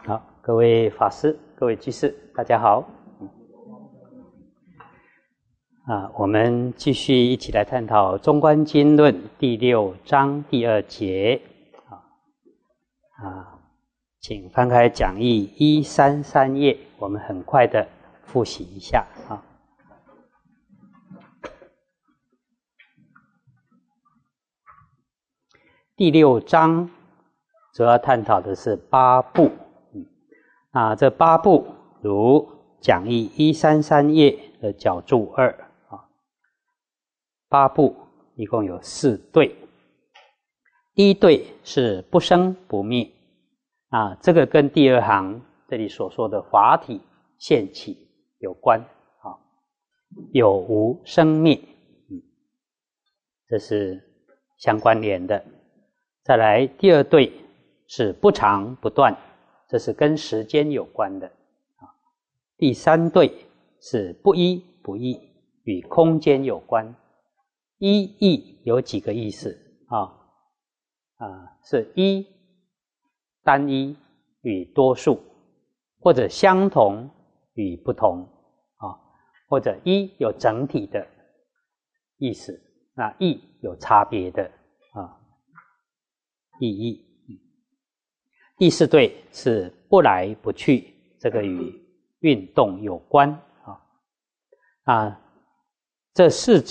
好，各位法师、各位居士，大家好。我们继续一起来探讨《中观经论》第6章第2节。请翻开讲义133页，我们很快的复习一下啊。第6章主要探讨的是8部。这8部如讲义133页的角注2，8部一共有4对。第一对是不生不灭，这个跟第2行这里所说的法体现起有关，有无生灭，这是相关联的。再来第2对是不常不断，这是跟时间有关的。第3对是不一不异，与空间有关。一异有几个意思是一单一与多数，或者相同与不同或者一有整体的意思，那异有差别的异。第4对是不来不去，这个与运动有关这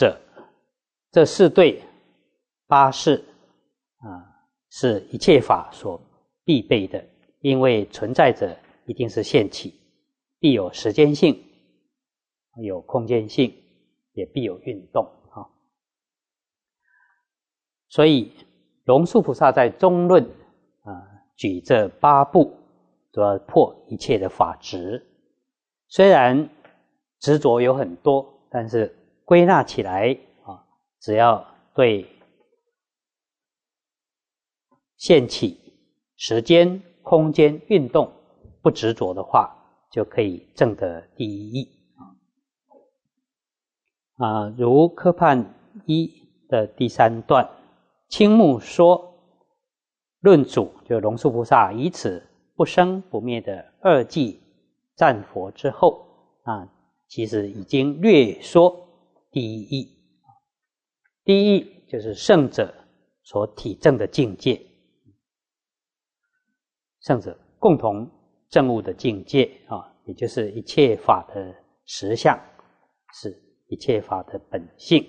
4对8事是一切法所必备的，因为存在者一定是现起，必有时间性，有空间性，也必有运动所以龙树菩萨在中论举这8部，主要破一切的法执。虽然执着有很多，但是归纳起来只要对现起、时间、空间、运动不执着的话，就可以证得第一义如科判1的第3段，青木说论主就龙树菩萨以此不生不灭的2偈赞佛之后其实已经略说第一义。第一义就是圣者所体证的境界，圣者共同证悟的境界也就是一切法的实相，是一切法的本性。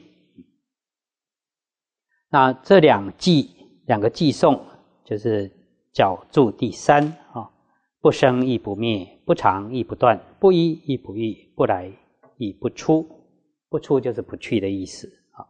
那这两个偈颂就是角注第3不生亦不灭，不常亦不断，不一亦不异，不来亦不出。不出就是不去的意思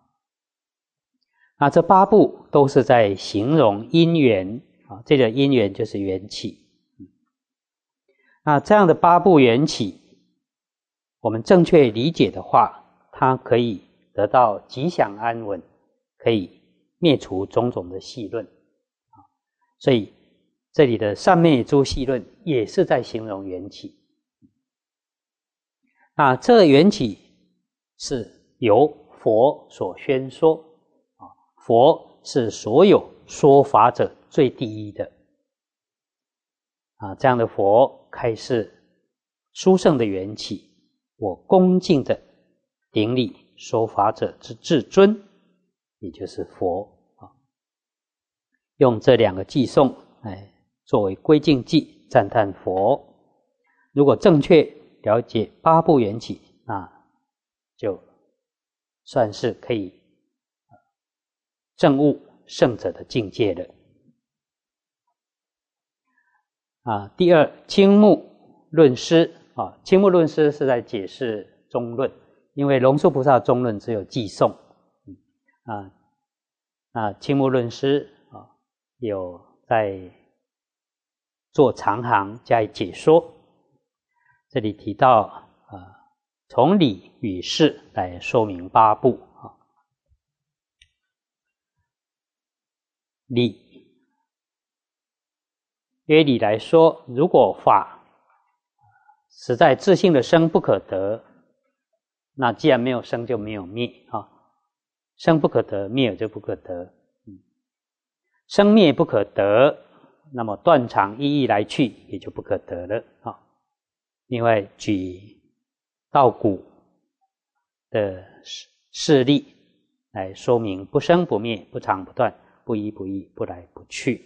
那这8部都是在形容因缘这个因缘就是缘起。那这样的8部缘起，我们正确理解的话，它可以得到吉祥安稳，可以灭除种种的戏论所以这里的善灭诸戏论也是在形容缘起。那这缘起是由佛所宣说佛是所有说法者最第一的这样的佛开示殊胜的缘起，我恭敬的顶礼说法者之至尊，也就是佛用这2个偈颂作为归敬偈，赞叹佛。如果正确了解8部缘起，那就算是可以证悟圣者的境界了第2，青木论师青木论师是在解释中论，因为龙树菩萨中论只有偈颂青木论师有在做长行加以解说。这里提到从理与事来说明8部理，约理来说，如果法实在自性的生不可得，那既然没有生就没有灭生不可得，灭就不可得生灭不可得， 那么断常一意来去也就不可得了啊。另外举道古的事例来说明不生不灭、不常不断、不依不异、不来不去。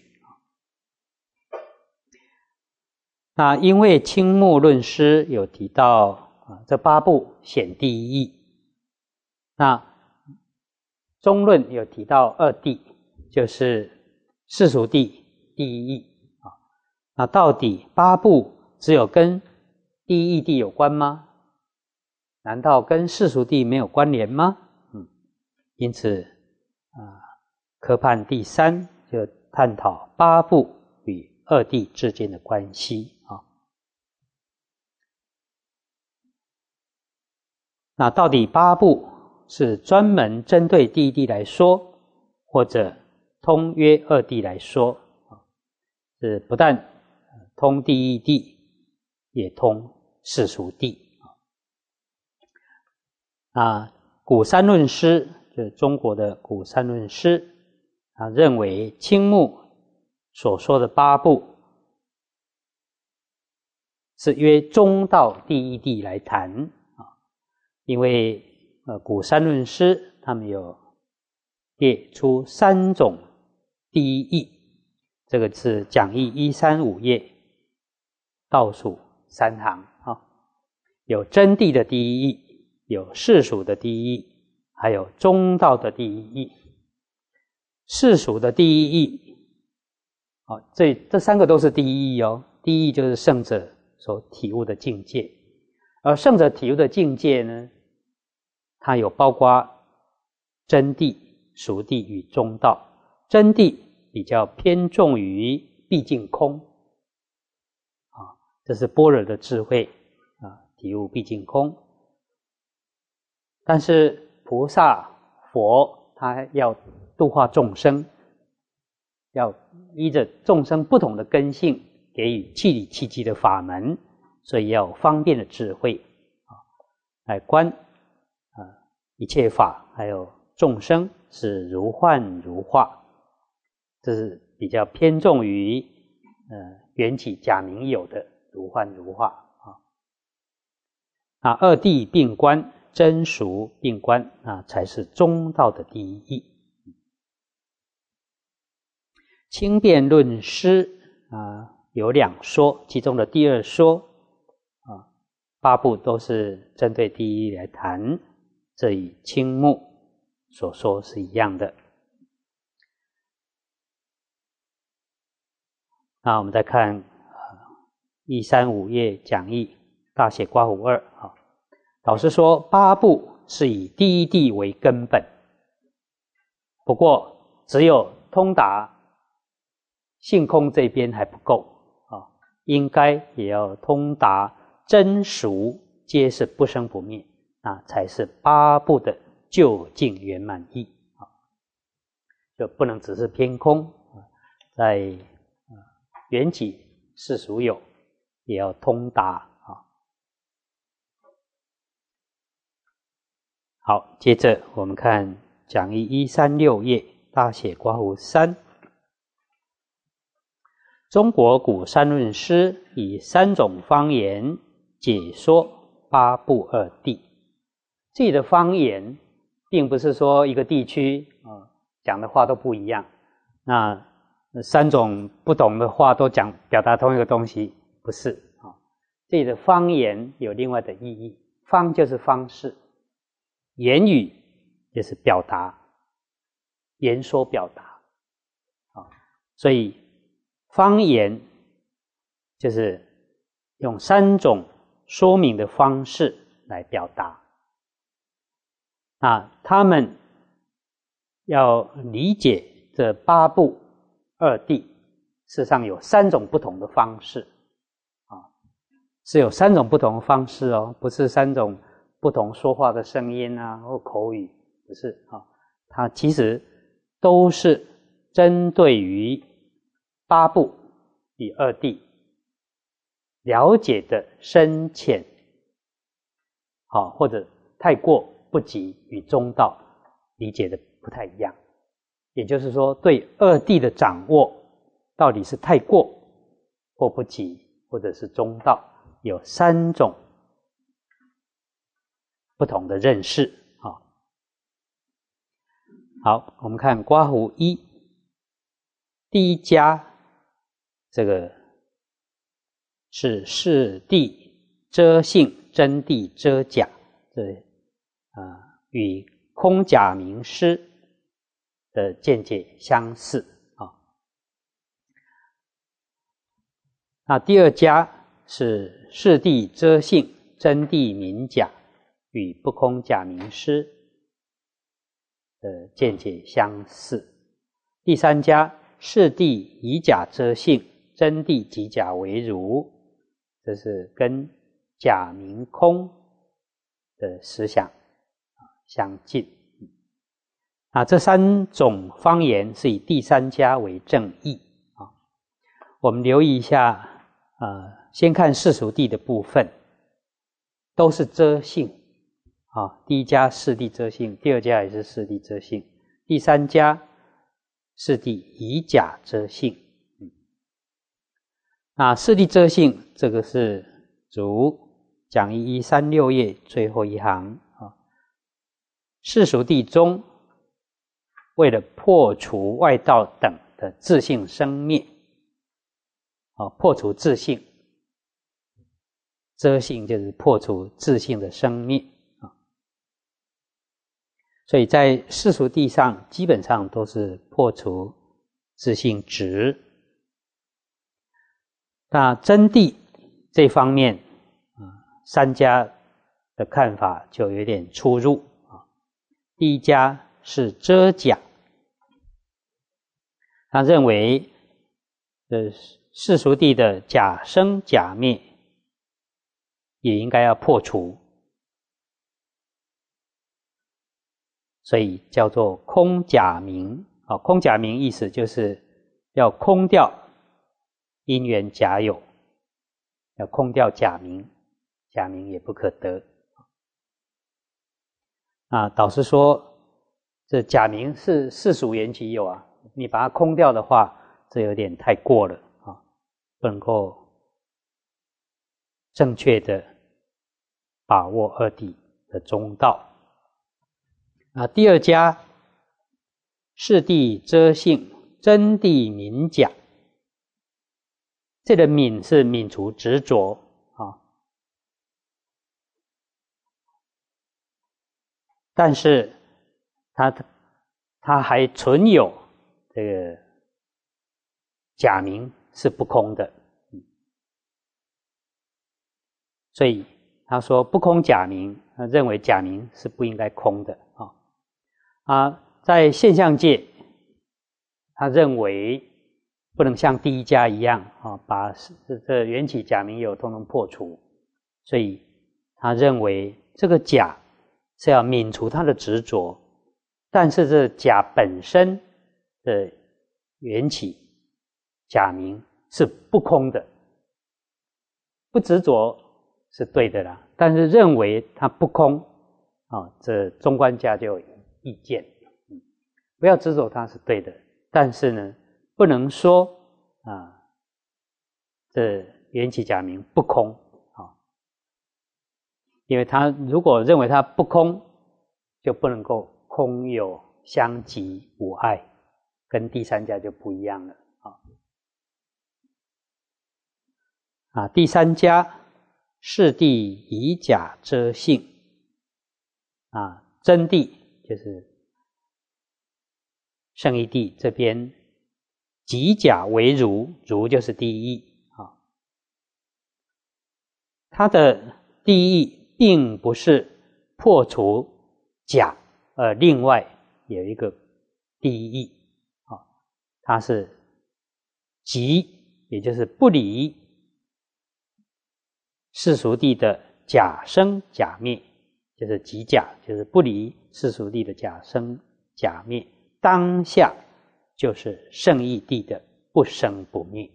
那因为青木论师有提到这八部显第一义，那中论有提到二谛，就是世俗谛第一义啊。那到底八部只有跟第一义谛有关吗？难道跟世俗谛没有关联吗？因此科判第三就探讨八部与二谛之间的关系啊。那到底八部是专门针对第一谛来说，或者通约二谛来说，是不但通第一谛，也通世俗谛啊。古三论师就是中国的古三论师认为青木所说的八部是约中道第一谛来谈因为古三论师他们有列出三种第一义，这个是讲义135页倒数3行有真谛的第一义，有世俗的第一义，还有中道的第一义。世俗的第一义这三个都是第一义第一义就是圣者所体悟的境界，而圣者体悟的境界呢，它有包括真谛、俗谛与中道。真谛比较偏重于毕竟空这是般若的智慧体悟毕竟空。但是菩萨佛他要度化众生，要依着众生不同的根性给予气理气机的法门，所以要有方便的智慧来观一切法还有众生是如幻如化，这是比较偏重于缘起假名有的如幻如化二谛并观，真俗并观才是中道的第一义。轻辩论师有两说，其中的第二说八部都是针对第一义来谈，这与青木所说是一样的。那我们再看135页讲义大写括弧2老师说八部是以第一谛为根本，不过只有通达性空这边还不够应该也要通达真俗皆是不生不灭才是八部的究竟圆满义就不能只是偏空在缘起世俗有也要通达好，接着我们看讲义136页大写括弧3。中国古三论师以3种方言解说八部二谛。这里的方言并不是说一个地区讲的话都不一样，那3种不同的话都表达同一个东西，不是这里的方言有另外的意义，方就是方式，言语就是表达，言说表达所以方言就是用3种说明的方式来表达他们要理解这八部二谛，事实上有3种不同的方式是有3种不同的方式不是3种不同说话的声音或口语，不是它其实都是针对于八部与二谛了解的深浅或者太过不及与中道理解的不太一样，也就是说对二谛的掌握到底是太过或不及，或者是中道，有3种不同的认识。好，我们看刮胡1，第一家这个是世谛遮性，真谛遮假，这与空假名师的见解相似啊。那第二家是世谛遮性，真谛明假，与不空假名师的见解相似。第三家世谛以假遮性，真谛即假为如，这是跟假名空的思想相近。这3种方言是以第三家为正义啊。我们留意一下先看世俗谛的部分，都是遮性啊。第一家世谛遮性，第二家也是世谛遮性，第三家世谛以假遮性。世谛遮性这个是如讲义136页最后一行啊。世俗谛中为了破除外道等的自性生灭破除自性，遮性就是破除自性的生灭所以在世俗谛上基本上都是破除自性执。那真谛这方面3家的看法就有点出入第一家是遮假，他认为世俗谛的假生假灭也应该要破除，所以叫做空假名空假名意思就是要空掉因缘假有，要空掉假名，假名也不可得导师说这假名是世俗缘起有你把它空掉的话，这有点太过了不能够正确的把握二谛的中道第二家世谛遮性，真谛明假，这个泯是泯除执着但是它还存有这个假名是不空的所以他说不空假名，他认为假名是不应该空的在现象界他认为不能像第一家一样把这缘起假名有统统破除，所以他认为这个假是要泯除他的执着，但是这假本身的缘起假名是不空的，不执着是对的啦，但是认为它不空这中观家就有意见不要执着它是对的，但是呢不能说这缘起假名不空因为他如果认为它不空，就不能够空有相即无碍，跟第三家就不一样了第三家世谛以假遮性真谛就是圣义谛这边即假为如，如就是第一它的第一并不是破除假另外有一个第一它是即，也就是不离世俗谛的假生假灭，就是即假，就是不离世俗谛的假生假灭，当下就是圣义谛的不生不灭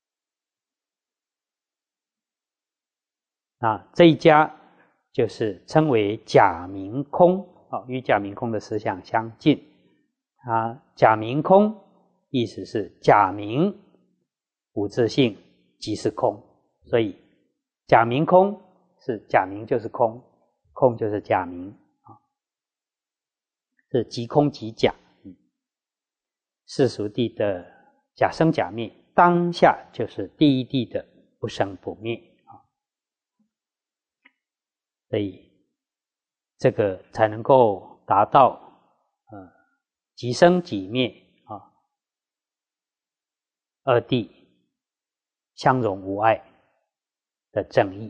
这一家就是称为假名空与假名空的思想相近假名空意思是假名无自性即是空，所以假名空是假名就是空，空就是假名是即空即假。世俗谛的假生假灭，当下就是第一谛的不生不灭所以这个才能够达到即生即灭二谛相容无碍的正义。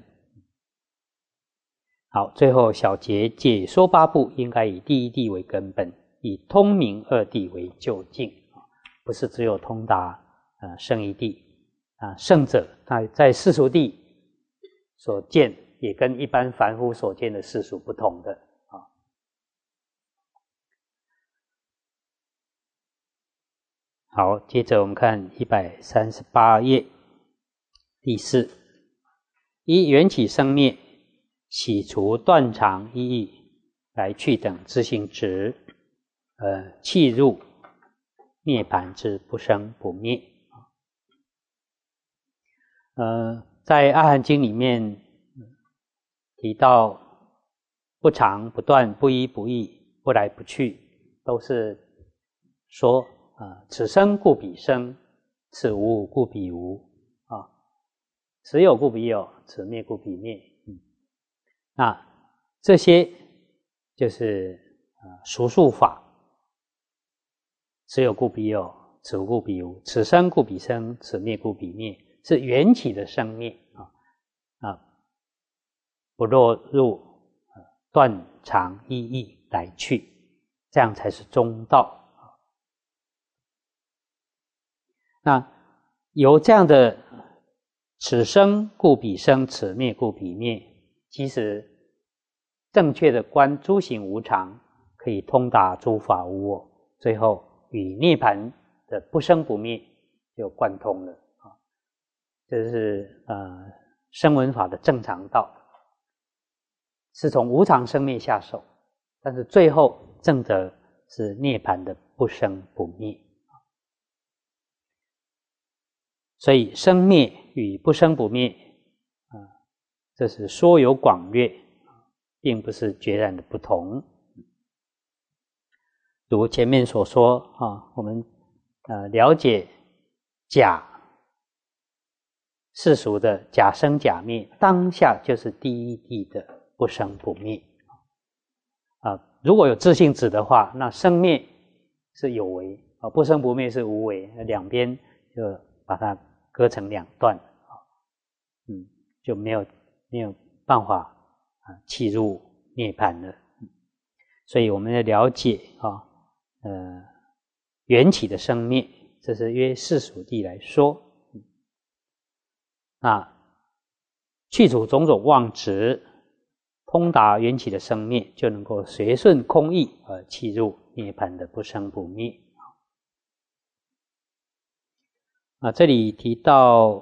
好，最后小结解说八部应该以第一谛为根本，以通明二谛为究竟，不是只有通达圣一谛圣者在世俗谛所见也跟一般凡夫所见的世俗不同的好，接着我们看138页第4，依缘起生灭，洗除断常意义来去等自性执契入涅槃之不生不灭在阿含经里面提到不常不断不依不异不来不去，都是说此生故彼生，此无故彼无此有故彼有，此灭故彼灭那这些就是俗数法，此有故彼有，此无故彼无，此生故彼生，此灭故彼灭，是缘起的生灭不落入断常依义来去，这样才是中道那有这样的此生故彼生，此灭故彼灭，其实正确的观诸行无常，可以通达诸法无我，最后与涅槃的不生不灭就贯通了这是声闻法的正常道，是从无常生灭下手，但是最后证得是涅槃的不生不灭所以生灭与不生不灭这是说有广略，并不是决然的不同。如前面所说我们了解假世俗的假生假灭，当下就是第一谛的不生不灭如果有自性子的话，那生灭是有为不生不灭是无为，两边就把它割成两段就没有办法契入涅槃了所以我们要了解缘起的生灭，这是约世俗谛来说去除种种妄执，通达缘起的生灭，就能够随顺空义而契入涅槃的不生不灭这里提到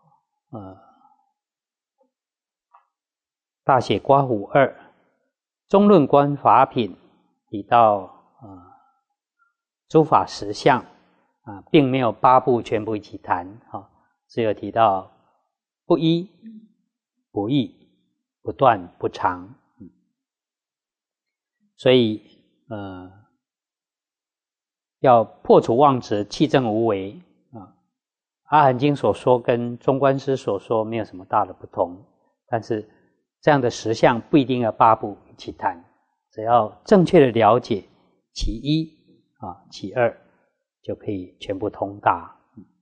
大写刮胡2中论观法品提到诸法实相并没有8部全部一起谈只有提到不依不异不断不常所以要破除妄执契证无为阿含经所说跟中观师所说没有什么大的不同，但是这样的实相不一定要8部一起谈，只要正确的了解其一其二，就可以全部通达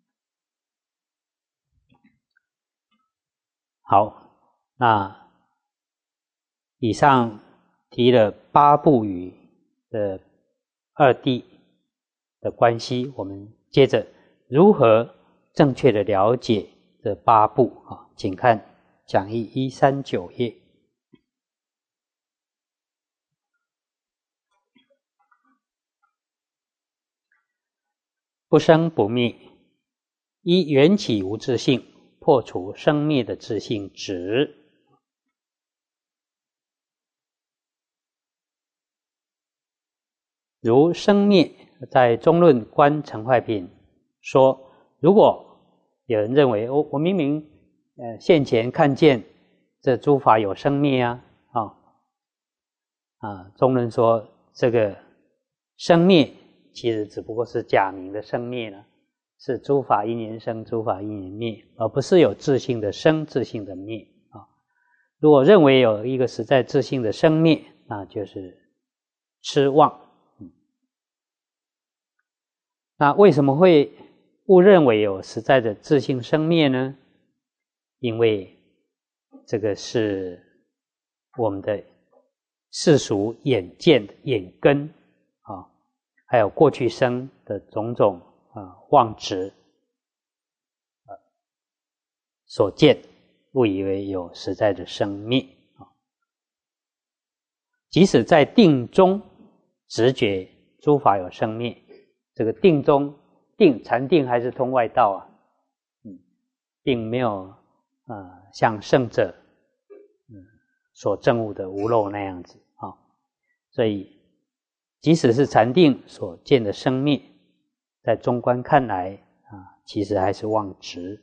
好，那以上提了8部与的二谛的关系，我们接着如何正确的了解这8部请看讲义139页。不生不灭，依缘起无自性，破除生灭的自性执。如生灭，在中论观成坏品说，如果有人认为我明明现前看见这诸法有生灭啊，中论说这个生灭其实只不过是假名的生灭了，是诸法因缘生，诸法因缘灭，而不是有自性的生，自性的灭啊。如果认为有一个实在自性的生灭，那就是痴妄。那为什么会误认为有实在的自性生灭呢？因为这个是我们的世俗眼见的眼根还有过去生的种种妄执所见，误以为有实在的生灭即使在定中直觉诸法有生灭，这个定中禅定还是通外道并没有像圣者所证悟的无漏那样子所以即使是禅定所见的生灭，在中观看来其实还是妄执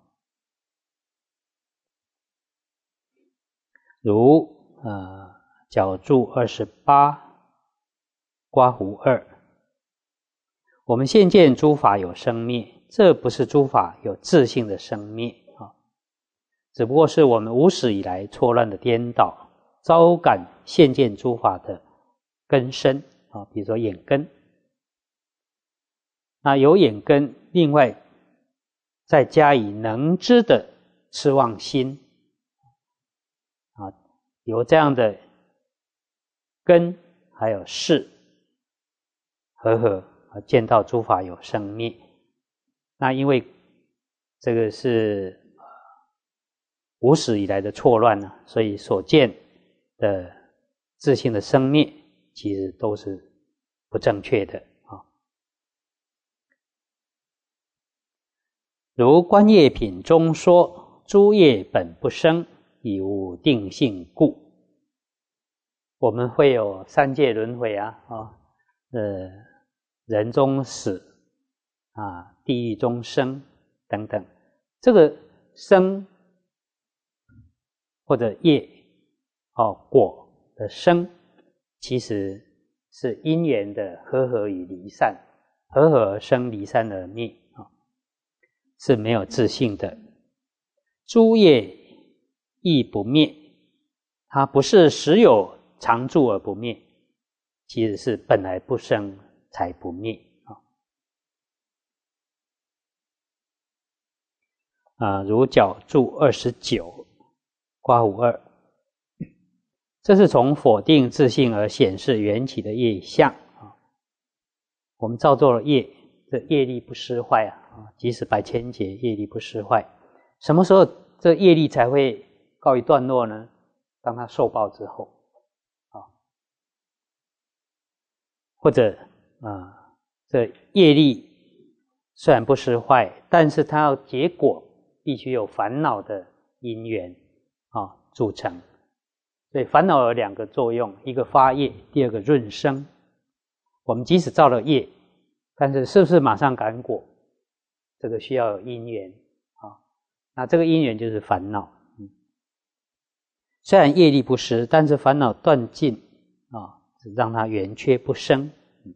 如角注28刮胡2，我们现见诸法有生灭，这不是诸法有自性的生灭只不过是我们无始以来错乱的颠倒，招感现见诸法的根深比如说眼根。那有眼根，另外再加以能知的痴妄心有这样的根还有识合见到诸法有生灭。那因为这个是无始以来的错乱所以所见的自性的生灭其实都是不正确的如观业品中说，诸业本不生，以无定性故。我们会有三界轮回人中死地狱中生等等，这个生或者业果的生，其实是因缘的和合与离散，和合而生，离散而灭是没有自性的。诸业亦不灭，它不是时有常住而不灭，其实是本来不生才不灭如角注29刮胡2，这是从否定自性而显示缘起的业相我们造作了业，这业力不失坏即使百千劫业力不失坏，什么时候这业力才会告一段落呢？当它受报之后或者这业力虽然不失坏，但是它要结果必须有烦恼的因缘组成，所以烦恼有两个作用，一个发业，第二个润生。我们即使造了业，但是是不是马上感果，这个需要有因缘那这个因缘就是烦恼虽然业力不失，但是烦恼断尽让它圆缺不生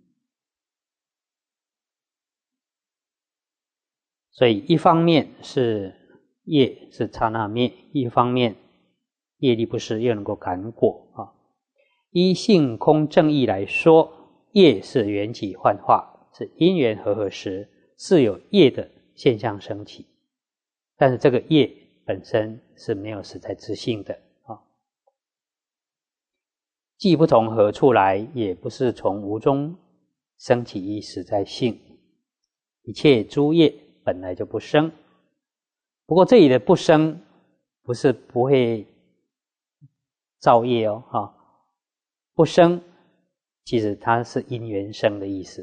所以一方面是业是刹那灭，一方面业力不失又能够感果依性空正义来说，业是缘起幻化，是因缘和合时是有业的现象升起，但是这个业本身是没有实在自性的既不从何处来，也不是从无中生起一实在性，一切诸业本来就不生。不过这里的不生不是不会造业不生其实它是因缘生的意思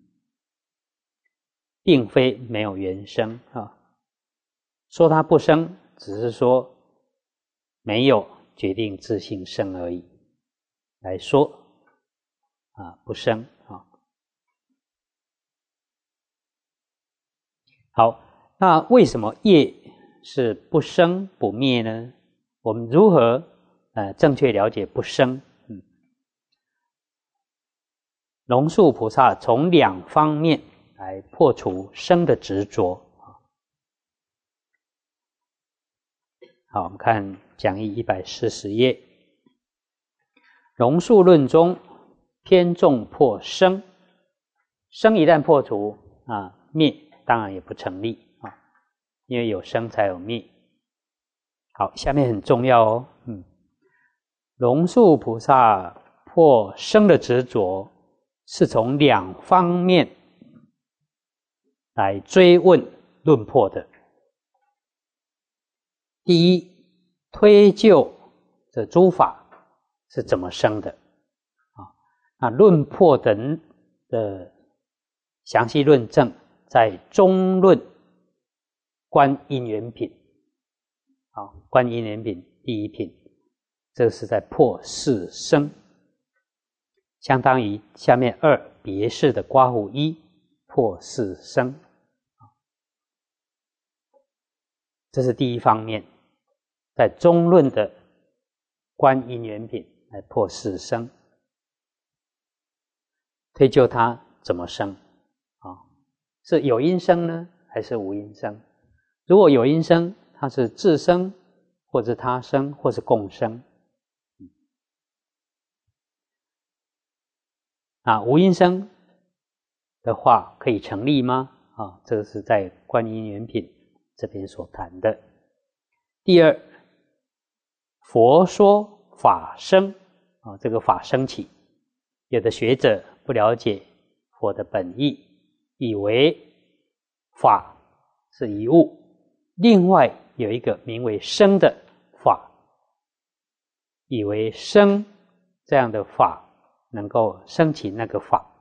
并非没有缘生说它不生只是说没有决定自性生而已来说不生好， 那为什么业是不生不灭呢？我们如何正确了解不生？龙树菩萨从2方面来破除生的执着。好，我们看讲义140页，龙树论中偏重破生，生一旦破除灭当然也不成立因为有生才有灭。好，下面很重要哦。龙树菩萨破生的执着，是从2方面来追问论破的。第一，推究这诸法是怎么生的论破的详细论证在中论观因缘品。观因缘品第1品，这是在破四生，相当于下面2别释的刮胡1破四生。这是第一方面，在中论的观因缘品来破四生，推究它怎么生是有因生呢，还是无因生？如果有因生，它是自生，或是他生，或是共生。无因生的话，可以成立吗？这个是在观因缘品这边所谈的。第二，佛说法生这个法生起，有的学者不了解佛的本意，以为法是一物，另外有一个名为生的法，以为生这样的法能够升起那个法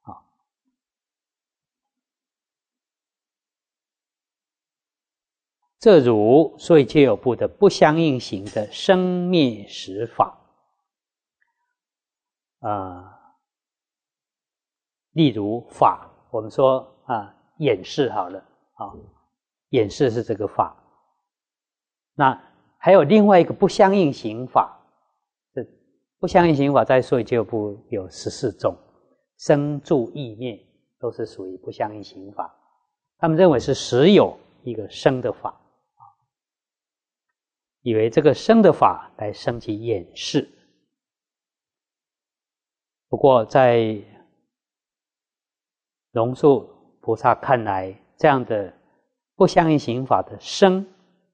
这如所以皆有部的不相应行的生灭实法例如法，我们说演示好了演示是这个法。那还有另外一个不相应行法，这不相应行法在所以皆有部有14种，生住意灭都是属于不相应行法。他们认为是实有一个生的法，以为这个生的法来升起演示。不过在龙树菩萨看来，这样的不相应行法的生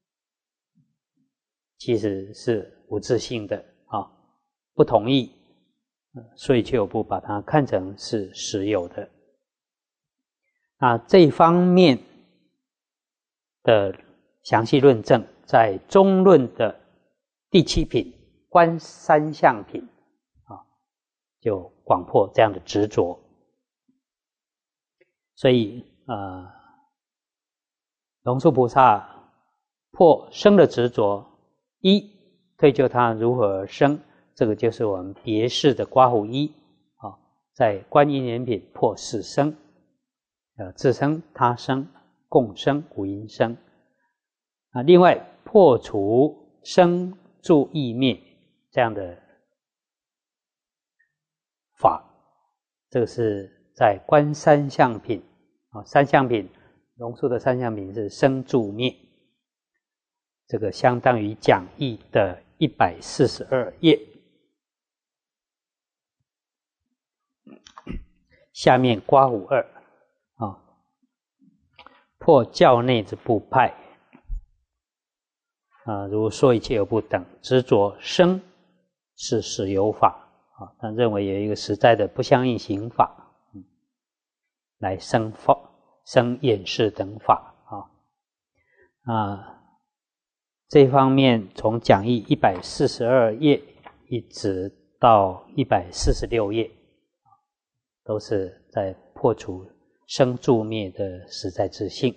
其实是无自性的不同意，所以就不把它看成是实有的。那这一方面的详细论证在中论的第7品观三相品就广破这样的执着。所以龙树菩萨破生的执着，一推究它如何而生，这个就是我们别释的刮胡1在观因缘品破四生，自生、他生、共生、无因生另外破除生住意灭这样的法，这个是在观三相品三相品，龙树的三相品是生住灭，这个相当于讲义的142页。下面刮胡2破教内之部派如说一切有部等执着生是实有法他认为有一个实在的不相应行法来生演示等法这方面从讲义142页一直到146页都是在破除生住灭的实在自性。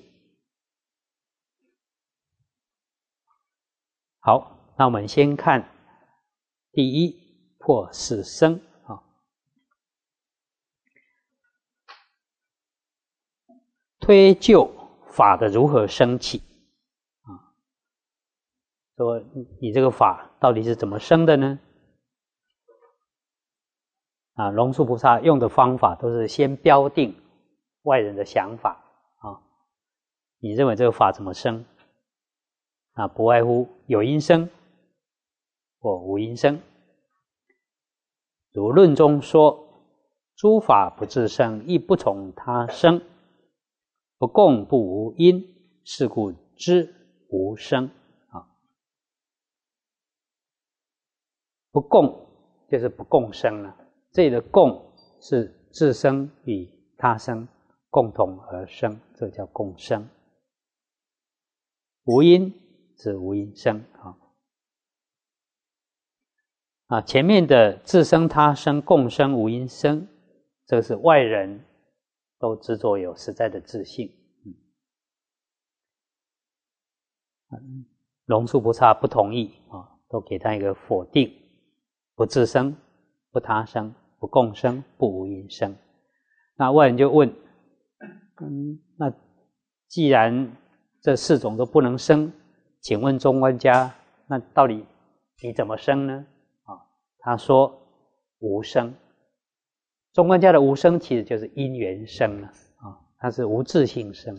好，那我们先看第一破四生推究法的如何升起啊？说你这个法到底是怎么生的呢？啊，龙树菩萨用的方法都是先标定外人的想法啊，你认为这个法怎么生？啊，不外乎有因生或无因生。如论中说，诸法不自生，亦不从他生，不共不无因，是故知无生。啊，不共就是不共生了。这里的共是自生与他生共同而生，这叫共生。无因指无因生啊，前面的自生他生共生无因生，这是外人都执着有实在的自性。龙树菩萨不同意啊，都给他一个否定：不自生，不他生，不共生，不无因生。那外人就问：那既然这四种都不能生，请问中观家，那到底你怎么生呢？他说无生。中观家的无生其实就是因缘生了啊，它是无自性生。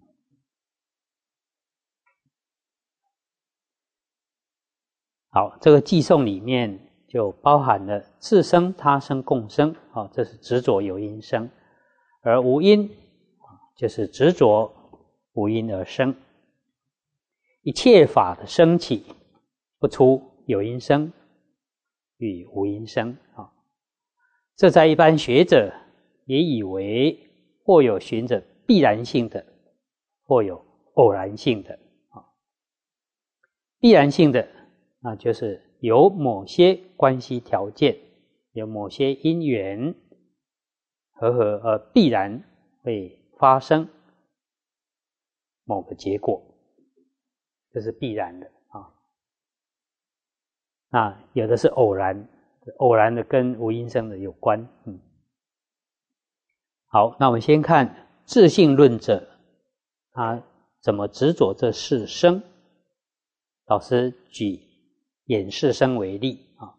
好，这个寄颂里面就包含了自生、他生、共生啊，这是执着有因生；而无因就是执着无因而生。一切法的升起，不出有因生与无因生啊。这在一般学者也以为或有循着必然性的，或有偶然性的啊。必然性的那就是有某些关系条件，有某些因缘和合而必然会发生某个结果，这是必然的啊。那有的是偶然，偶然的跟无因生的有关。好，那我们先看自性论者他怎么执着这四生。老师举演示生为例啊，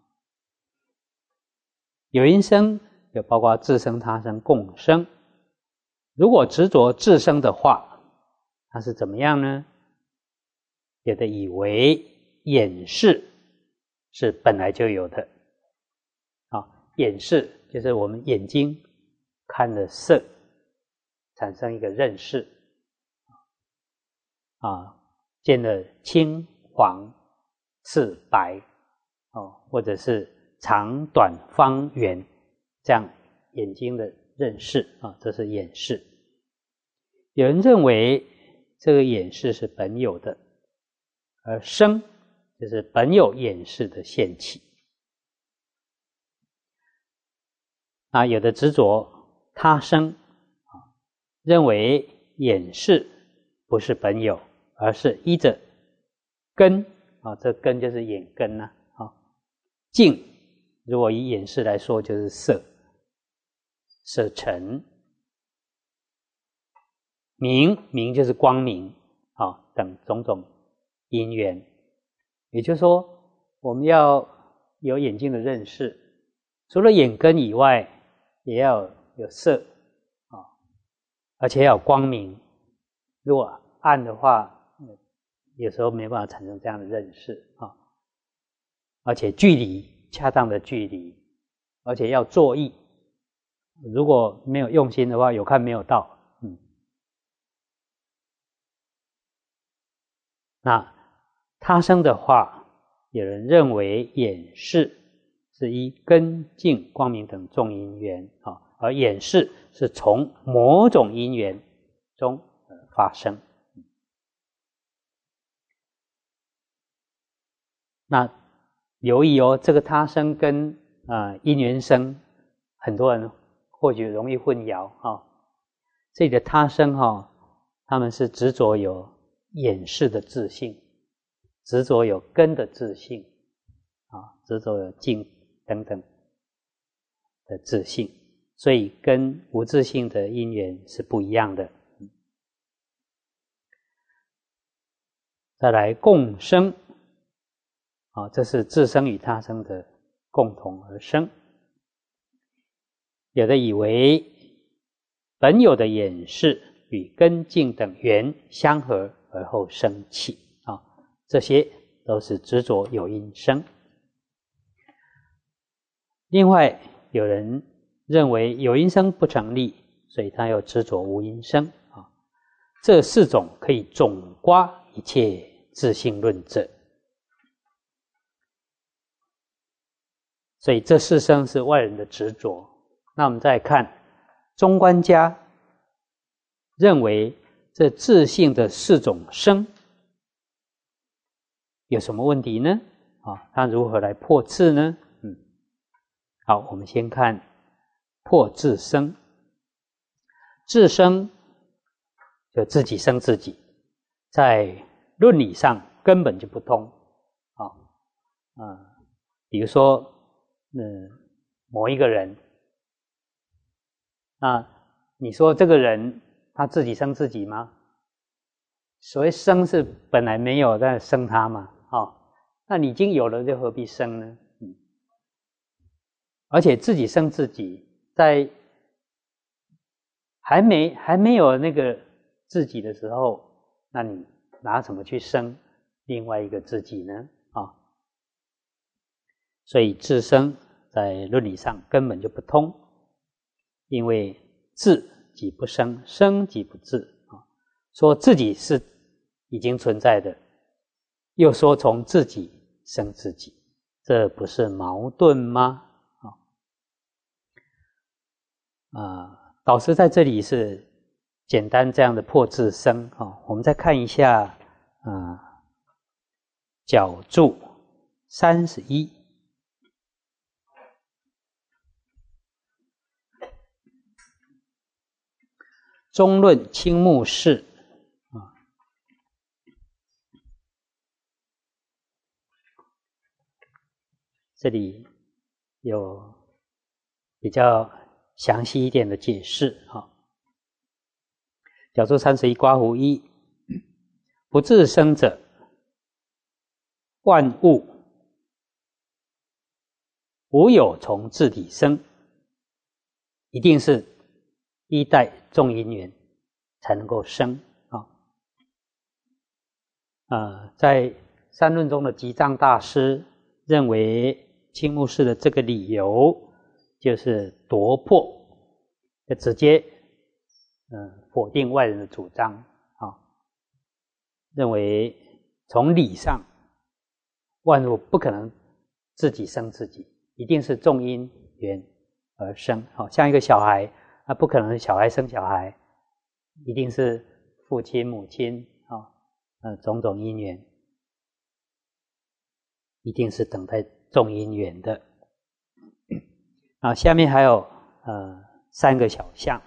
有因生就包括自生、他生、共生。如果执着自生的话，它是怎么样呢？有的以为眼识是本来就有的啊，眼识就是我们眼睛看了色，产生一个认识啊，见了青黄赤白或者是长短方圆，这样眼睛的认识啊，这是眼识。有人认为这个眼识是本有的，而生就是本有眼识的现起。啊，有的执着他生认为眼识不是本有，而是依着根啊，这根就是眼根啊。境如果以眼识来说，就是色、色尘。明就是光明啊，等种种因缘。也就是说，我们要有眼睛的认识，除了眼根以外，也要有色啊，而且要有光明。如果暗的话，有时候没办法产生这样的认识啊。而且距离恰当的距离，而且要作意。如果没有用心的话，有看没有到。那他生的话，有人认为眼识是依根境光明等众因缘啊，而眼识是从某种因缘中发生。那留意这个他生跟因缘生，很多人或许容易混淆这里的他生他们是执着有眼识的自性，执着有根的自性执着有境等等的自性，所以跟无自性的因缘是不一样的。 再来共生，这是自生与他生的共同而生。有的以为本有的眼识与根境等缘相合而后生气，这些都是执着有因生。另外有人认为有因生不成立，所以他又执着无因生。这四种可以总括一切自性论者。所以这四生是外人的执着。那我们再看中观家认为这自性的四种生有什么问题呢？他如何来破次呢？好，我们先看破自生。自生就自己生自己，在论理上根本就不通。比如说某一个人，你说这个人他自己生自己吗？所谓生是本来没有在生他嘛，那你已经有了，就何必生呢？而且自己生自己，在还没有那个自己的时候，那你拿什么去生另外一个自己呢？所以自生在论理上根本就不通，因为自即不生，生即不自。说自己是已经存在的，又说从自己生自己，这不是矛盾吗？导师在这里是简单这样的破自生。我们再看一下角注31，中论青木氏这里有比较详细一点的解释。角注31刮胡1，不自生者，万物无有从自体生，一定是依待众因缘才能够生。在三论中的吉藏大师认为青木氏的这个理由就是夺破，就直接否定外人的主张。认为从理上万物不可能自己生自己，一定是众因缘而生。像一个小孩，不可能是小孩生小孩，一定是父亲母亲种种因缘，一定是等待众因缘的。下面还有三个小项。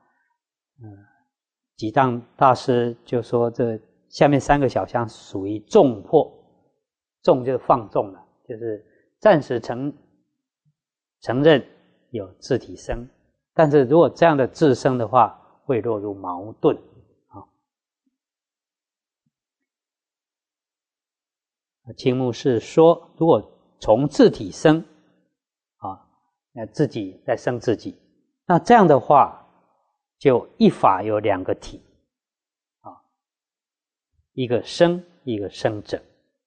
吉藏大师就说这下面三个小项属于纵破，纵就是放纵了，就是暂时承认有自体生，但是如果这样的自生的话，会落入矛盾。青木是说，如果从自体生，自己在生自己，那这样的话，就一法有两个体，一个生，一个生者。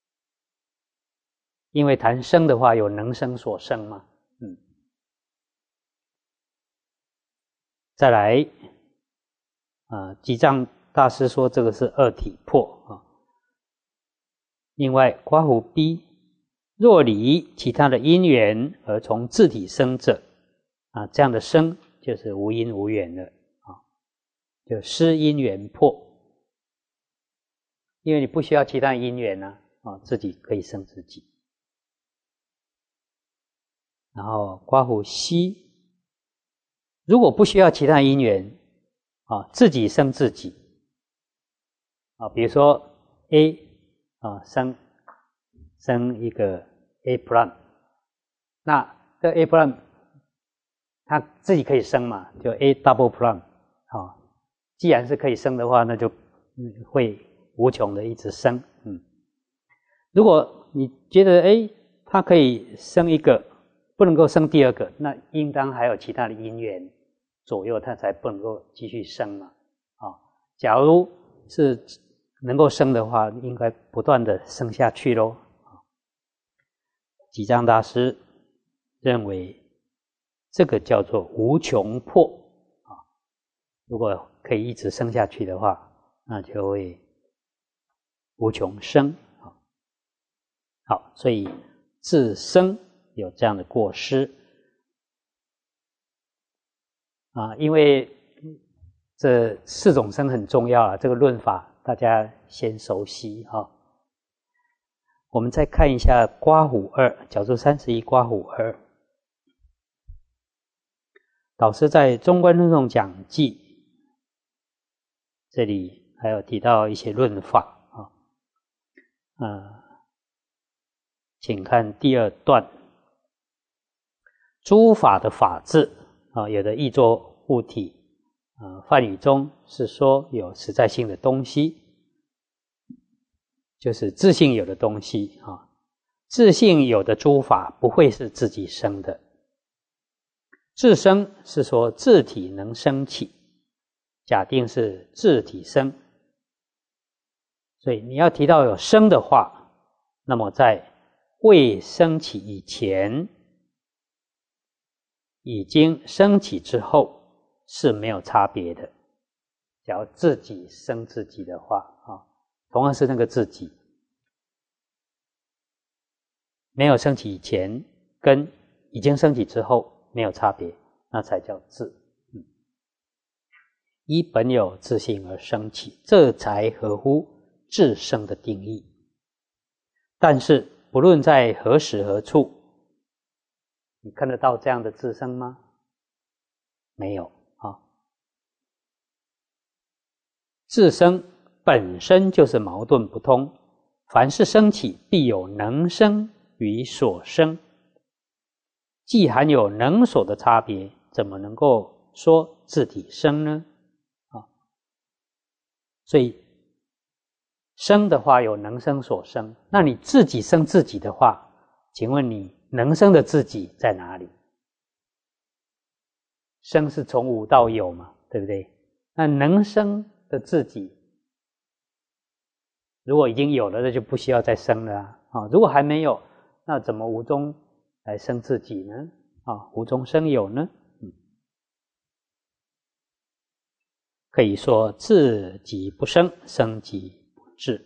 因为谈生的话，有能生所生嘛。再来，吉藏大师说这个是二体破。另外，刮胡 B， 若离其他的因缘而从自体生者，这样的生就是无因无缘了，就失因缘破。因为你不需要其他因缘自己可以生自己。然后刮胡 C， 如果不需要其他因缘，自己生自己，比如说 A 生一个 A prime， 那这 A prime 它自己可以生嘛，就 A double prime。既然是可以生的话，那就会无穷的一直生。 如果你觉得它可以生一个，不能够生第二个，那应当还有其他的因缘左右它才不能够继续生嘛。假如是能够生的话，应该不断的生下去咯。吉藏大师认为这个叫做无穷迫如果可以一直生下去的话，那就会无穷生。好，所以自生有这样的过失因为这四种生很重要这个论法大家先熟悉我们再看一下刮胡二，角注31刮胡二。导师在中观论颂讲记这里还有提到一些论法请看第二段。诸法的法字有的译作物体梵语中是说有实在性的东西，就是自性有的东西自性有的诸法不会是自己生的。自生是说自体能生起，假定是自体生，所以你要提到有生的话，那么在未生起以前，已经生起之后是没有差别的。假如自己生自己的话同样是那个自己，没有升起以前跟已经升起之后没有差别，那才叫自依本有自性而生起，这才合乎自生的定义。但是不论在何时何处，你看得到这样的自生吗？没有自生本身就是矛盾不通，凡是生起必有能生与所生，既含有能所的差别，怎么能够说自体生呢？所以生的话有能生所生，那你自己生自己的话，请问你能生的自己在哪里？生是从无到有嘛，对不对？那能生的自己如果已经有了，那就不需要再生了如果还没有，那怎么无中来生自己呢？无中生有呢？可以说自己不生，生己不至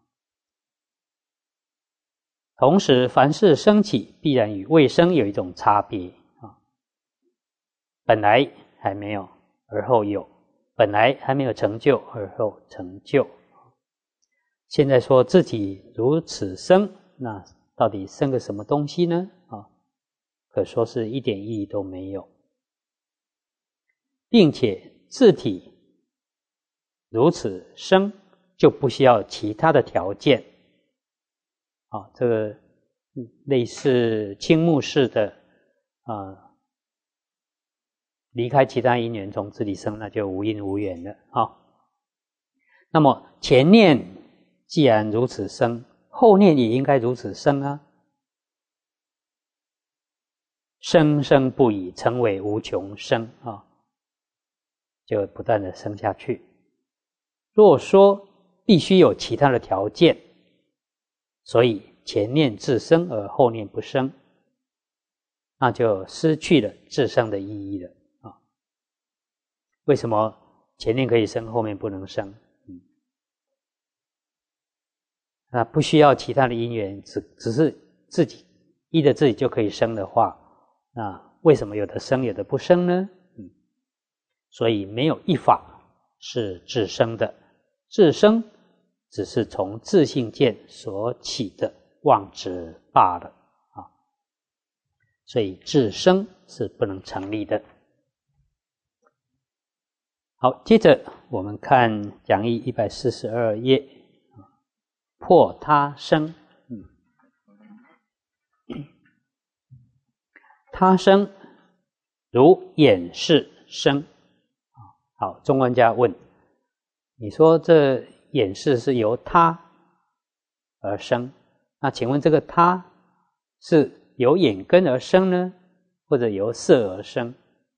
同时凡事生起必然与未生有一种差别本来还没有而后有，本来还没有成就而后成就。现在说自己如此生，那到底生个什么东西呢？可说是一点意义都没有，并且自体如此生，就不需要其他的条件这个类似青木式的离开其他因缘从自体生，那就无因无缘了那么前念既然如此生，后念也应该如此生生生不已，成为无穷生就不断的生下去。若说必须有其他的条件，所以前念自生而后念不生，那就失去了自生的意义了为什么前念可以生，后面不能生？那不需要其他的因缘，只是自己依着自己就可以生的话，那为什么有的生有的不生呢？所以没有一法是自生的，自生只是从自性见所起的妄执罢了所以自生是不能成立的。好，接着我们看讲义142页破他生他生如眼识生好，中观家问你说这眼识是由他而生， 那请问这个他是由眼根而生呢，或者由色而生，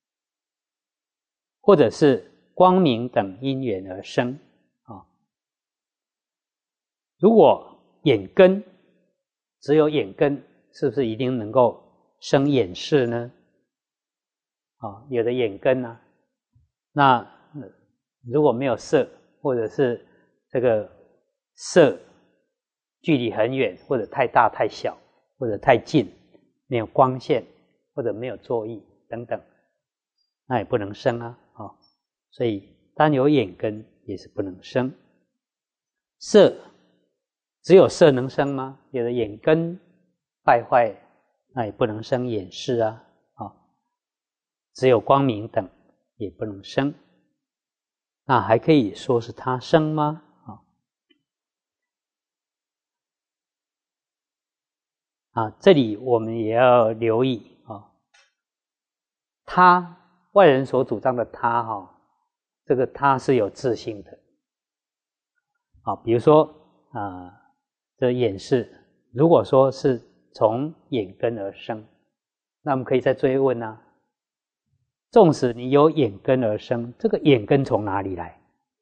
或者是光明等因缘而生啊？如果眼根只有眼根，是不是一定能够生眼识呢？有的眼根啊，那如果没有色，或者是这个色距离很远，或者太大太小，或者太近，没有光线，或者没有作意等等，那也不能生啊。所以单有眼根也是不能生。色只有色能生吗？有的眼根败坏，那也不能生眼识啊。只有光明等也不能生，那还可以说是他生吗？这里我们也要留意他外人所主张的他这个他是有自性的比如说这眼识，如果说是从眼根而生，那我们可以再追问纵使你有眼根而生，这个眼根从哪里来？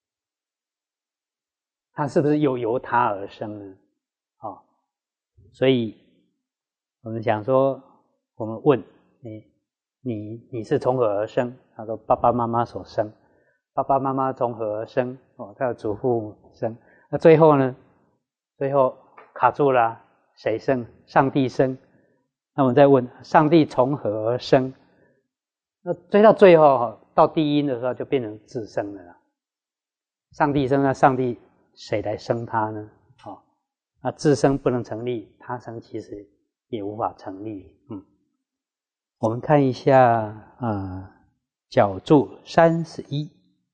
它是不是由它而生呢？所以我们想说，我们问你是从何而生？他说爸爸妈妈所生。爸爸妈妈从何而生？他的祖父母生。那最后呢？最后卡住了谁生？上帝生。那我们再问，上帝从何而生？那追到最后到第一因的时候就变成自生了啦。上帝生，那上帝谁来生他呢？那自生不能成立，他生其实也无法成立。我们看一下角注31，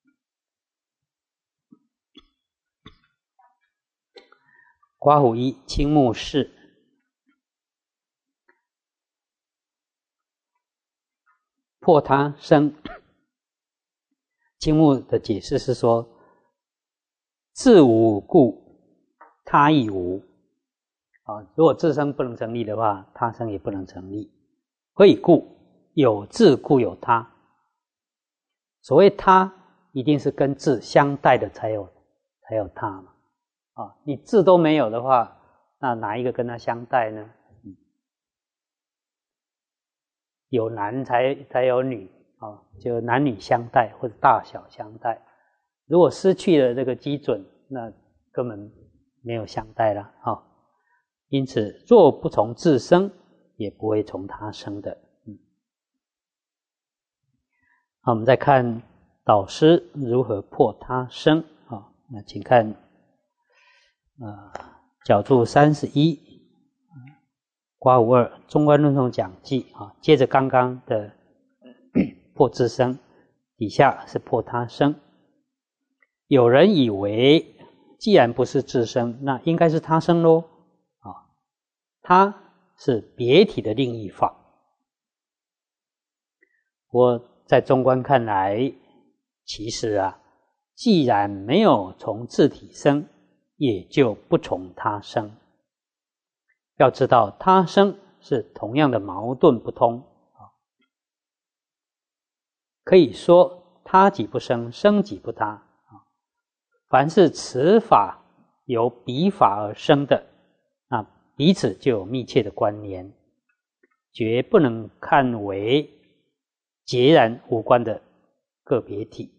刮胡一青木氏。破他生，青木的解释是说，自无故，他亦无。如果自生不能成立的话，他生也不能成立。何以故？有自故有他。所谓他，一定是跟自相待的才有他嘛。你自都没有的话，那哪一个跟他相待呢？有男才有女就男女相待或者大小相待。如果失去了这个基准，那根本没有相待了因此若不从自生，也不会从他生的。好，我们再看导师如何破他生那请看角注31，刮胡2中观论宗讲记接着刚刚的破自生，底下是破他生。有人以为既然不是自生，那应该是他生咯他是别体的另一法。我在中观看来，其实既然没有从自体生，也就不从他生。要知道他生是同样的矛盾不通可以说他即不生，生即不他凡是此法由彼法而生的，那彼此就有密切的关联，绝不能看为截然无关的个别体。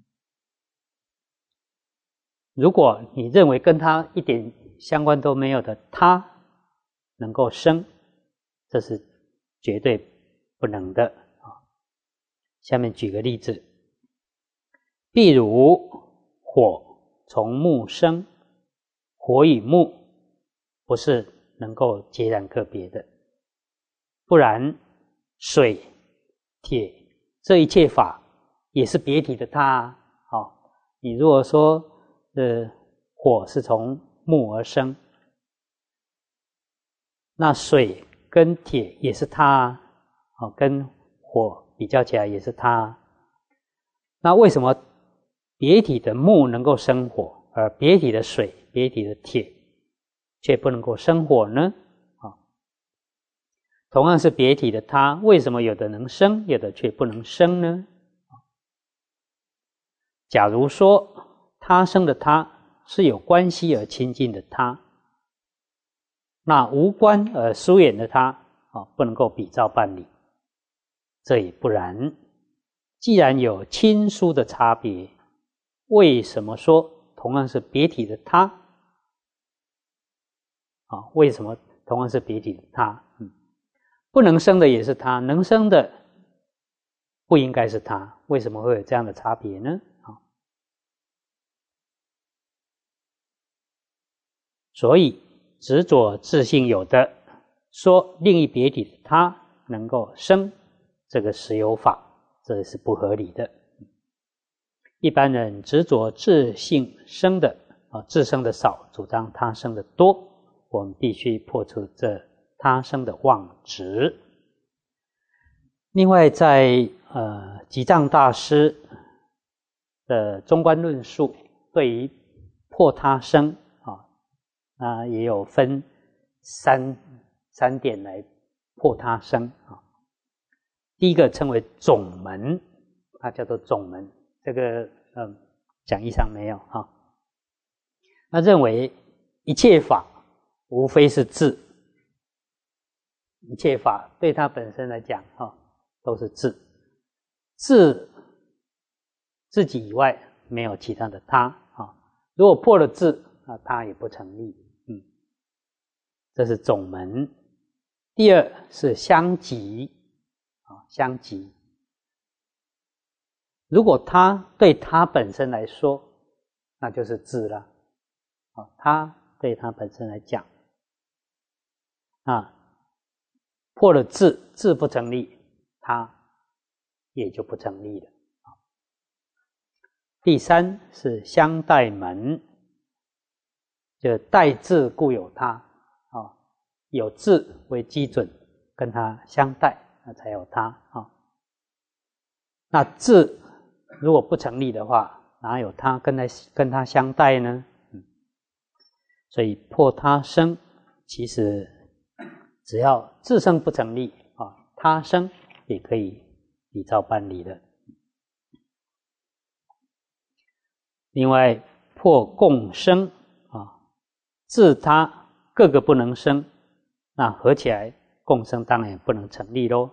如果你认为跟他一点相关都没有的他能够生，这是绝对不能的下面举个例子，譬如火从木生，火与木不是能够截然个别的，不然水、铁这一切法也是别体的他你如果说火是从木而生，那水跟铁也是他跟火比较起来也是他。那为什么别体的木能够生火，而别体的水、别体的铁却不能够生火呢？同样是别体的他，为什么有的能生，有的却不能生呢？假如说他生的他是有关系而亲近的他，那无关而疏远的他不能够比照办理。这也不然。既然有亲疏的差别，为什么说同样是别体的他为什么同样是别体的他不能生的也是他，能生的不应该是他，为什么会有这样的差别呢？所以执着自性有的，说另一别体的他能够生这个实有法，这是不合理的。一般人执着自性生的自生的少，主张他生的多，我们必须破除这他生的妄执。另外在吉藏大师的中观论述对于破他生也有分三点来破他生第一个称为总门，它叫做总门，这个讲义上没有那认为一切法无非是智，一切法对它本身来讲都是智，智自己以外没有其他的他如果破了智它也不成立这是总门。第二是相即相即，如果他对他本身来说那就是智了他对他本身来讲破了智，智不成立，他也就不成立了第三是相待门，就待智故有他有智为基准跟他相待，那才有他那智如果不成立的话，哪有他跟他相待呢？所以破他生其实只要自生不成立他生也可以比照办理的。另外破共生自他各个不能生，那合起来共生当然也不能成立咯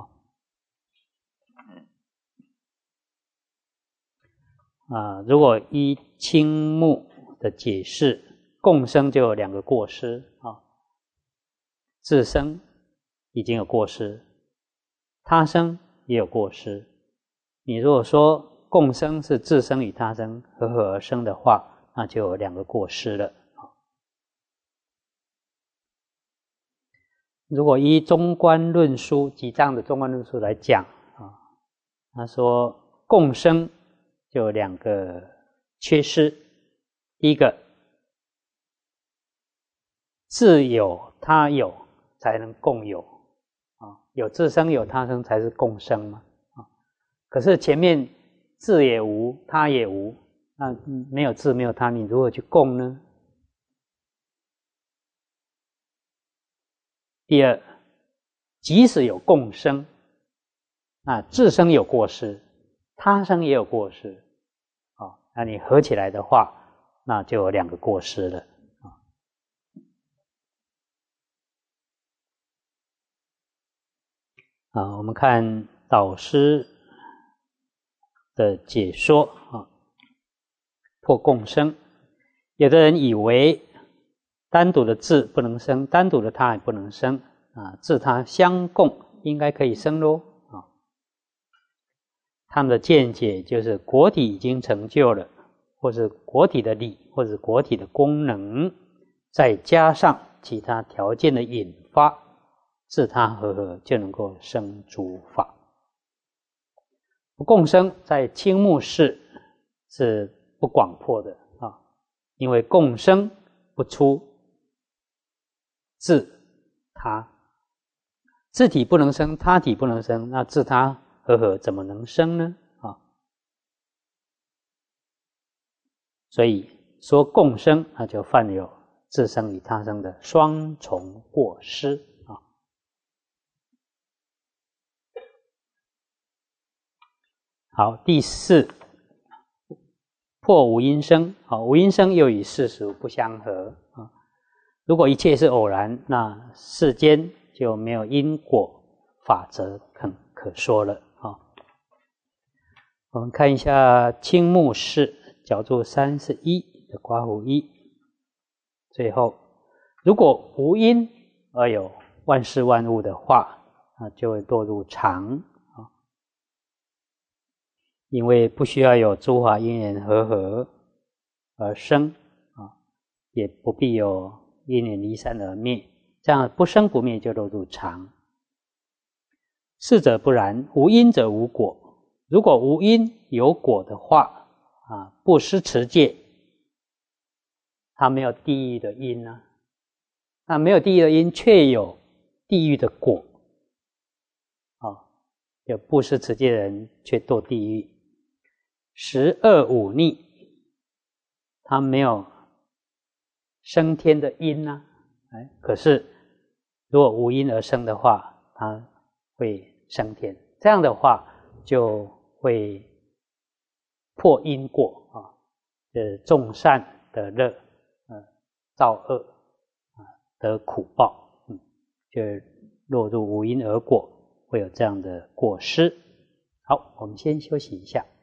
如果依青木的解释，共生就有两个过失自生已经有过失，他生也有过失。你如果说共生是自生与他生合合而生的话，那就有两个过失了如果依中观论书吉藏的中观论书来讲他说共生就有两个缺失。第一个，自有他有才能共有有自生有他生才是共生嘛可是前面自也无他也无，那没有自没有他，你如何去共呢？第二，即使有共生自生有过失，他生也有过失那你合起来的话，那就有两个过失了我们看导师的解说破共生。有的人以为单独的自不能生，单独的他也不能生自他相共应该可以生咯他们的见解就是果体已经成就了，或是果体的理，或是果体的功能，再加上其他条件的引发，自他合合就能够生诸法。共生在青木式是不广破的因为共生不出自他，自体不能生，他体不能生，那自他合合怎么能生呢所以说共生就犯有自生与他生的双重过失啊。好，第四，破无因生。好，无因生又与世俗不相合啊。如果一切是偶然，那世间就没有因果法则可说了啊。我们看一下青木氏角注31的刮胡一，最后，如果无因而有万事万物的话，那就会堕入常啊。因为不需要有诸法因缘和合而生啊，也不必有因缘离散而灭，这样不生不灭就落入常。是者不然，无因则无果。如果无因有果的话啊，不施持戒，它没有地狱的因啊，那没有地狱的因，却有地狱的果啊，有不施持戒的人却堕地狱。十恶五逆，它没有升天的因啊，可是如果无因而生的话，它会升天，这样的话就会破因果啊，种善得乐，造恶得苦报，就落入无因而果，会有这样的过失。好，我们先休息一下。